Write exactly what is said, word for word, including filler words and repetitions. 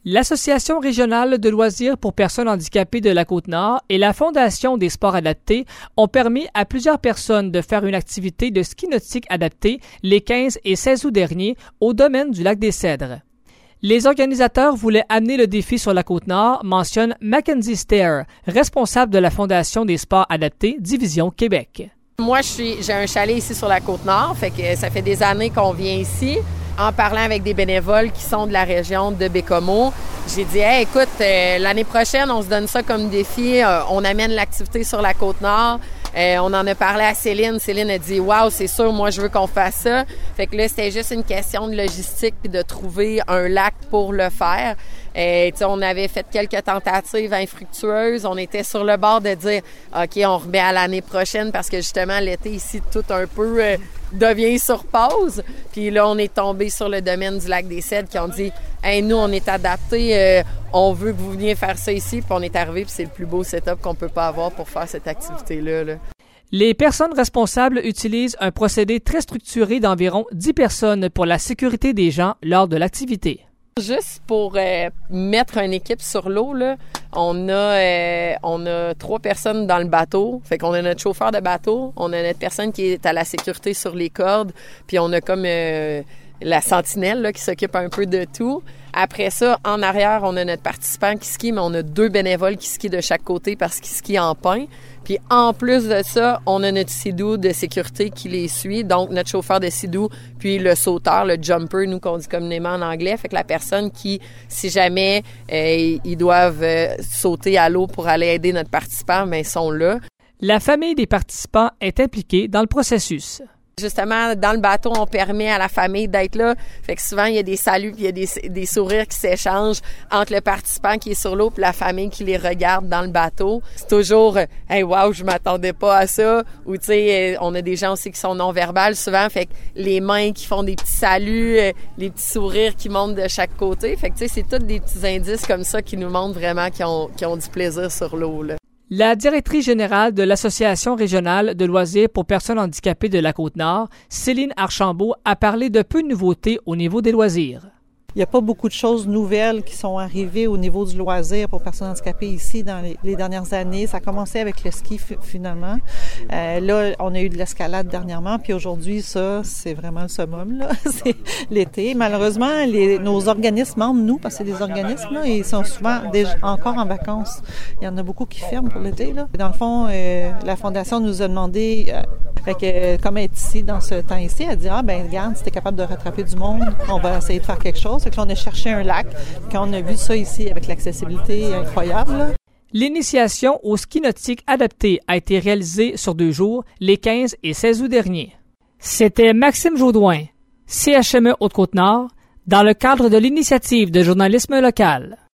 L'Association régionale de loisirs pour personnes handicapées de la Côte-Nord et la Fondation des sports adaptés ont permis à plusieurs personnes de faire une activité de ski nautique adapté les quinze et seize août dernier au domaine du lac des Cèdres. Les organisateurs voulaient amener le défi sur la Côte-Nord, mentionne Mackenzie Stair, responsable de la Fondation des sports adaptés, Division Québec. Moi, je suis, j'ai un chalet ici sur la Côte-Nord, fait que ça fait des années qu'on vient ici. En parlant avec des bénévoles qui sont de la région de Bécomo, j'ai dit hey, « écoute, euh, l'année prochaine, on se donne ça comme défi, euh, on amène l'activité sur la Côte-Nord. Euh, on en a parlé à Céline. Céline a dit « wow, c'est sûr, moi, je veux qu'on fasse ça. » Fait que là, c'était juste une question de logistique puis de trouver un lac pour le faire. Euh, on avait fait quelques tentatives infructueuses. On était sur le bord de dire « OK, on remet à l'année prochaine » parce que justement, l'été ici, tout un peu euh, devient sur pause. Puis là, on est tombé sur le domaine du lac des Cèdres qui ont dit « Hey, nous, on est adaptés, euh, on veut que vous veniez faire ça ici. » Puis on est arrivé, puis c'est le plus beau setup qu'on peut pas avoir pour faire cette activité-là. Là. Les personnes responsables utilisent un procédé très structuré d'environ dix personnes pour la sécurité des gens lors de l'activité. Juste pour euh, mettre une équipe sur l'eau, là, on a euh, on a trois personnes dans le bateau. Fait qu'on a notre chauffeur de bateau, on a notre personne qui est à la sécurité sur les cordes, puis on a comme euh, la sentinelle là, qui s'occupe un peu de tout. Après ça, en arrière, on a notre participant qui skie, mais on a deux bénévoles qui skient de chaque côté parce qu'ils skient en pain. Puis en plus de ça, on a notre sidou de sécurité qui les suit, donc notre chauffeur de sidou, puis le sauteur, le jumper, nous qu'on dit communément en anglais. Fait que la personne qui, si jamais euh, ils doivent euh, sauter à l'eau pour aller aider notre participant, bien, ils sont là. La famille des participants est impliquée dans le processus. Justement, dans le bateau, on permet à la famille d'être là. Fait que souvent, il y a des saluts puis il y a des, des sourires qui s'échangent entre le participant qui est sur l'eau puis la famille qui les regarde dans le bateau. C'est toujours « Hey, wow, je m'attendais pas à ça » ou tu sais, on a des gens aussi qui sont non-verbales souvent. Fait que les mains qui font des petits saluts, les petits sourires qui montent de chaque côté. Fait que tu sais, c'est tous des petits indices comme ça qui nous montrent vraiment qu'ils ont, qu'ils ont du plaisir sur l'eau, là. La directrice générale de l'Association régionale de loisirs pour personnes handicapées de la Côte-Nord, Céline Archambault, a parlé de peu de nouveautés au niveau des loisirs. Il n'y a pas beaucoup de choses nouvelles qui sont arrivées au niveau du loisir pour personnes handicapées ici dans les, les dernières années. Ça a commencé avec le ski f- finalement. Euh, là, on a eu de l'escalade dernièrement, puis aujourd'hui, ça, c'est vraiment le summum, là. C'est l'été. Malheureusement, les, nos organismes membres, nous, parce que c'est des organismes, là, ils sont souvent déjà encore en vacances. Il y en a beaucoup qui ferment pour l'été, là. Dans le fond, euh, la Fondation nous a demandé, euh, fait que, comme être ici dans ce temps ici, elle a dit, ah, ben regarde, si t'es capable de rattraper du monde, on va essayer de faire quelque chose. Fait que là, on a cherché un lac, quand on a vu ça ici avec l'accessibilité incroyable, là. L'initiation au ski nautique adapté a été réalisée sur deux jours, les quinze et seize août dernier. C'était Maxime Jaudoin, C H M E Haute-Côte-Nord, dans le cadre de l'initiative de journalisme local.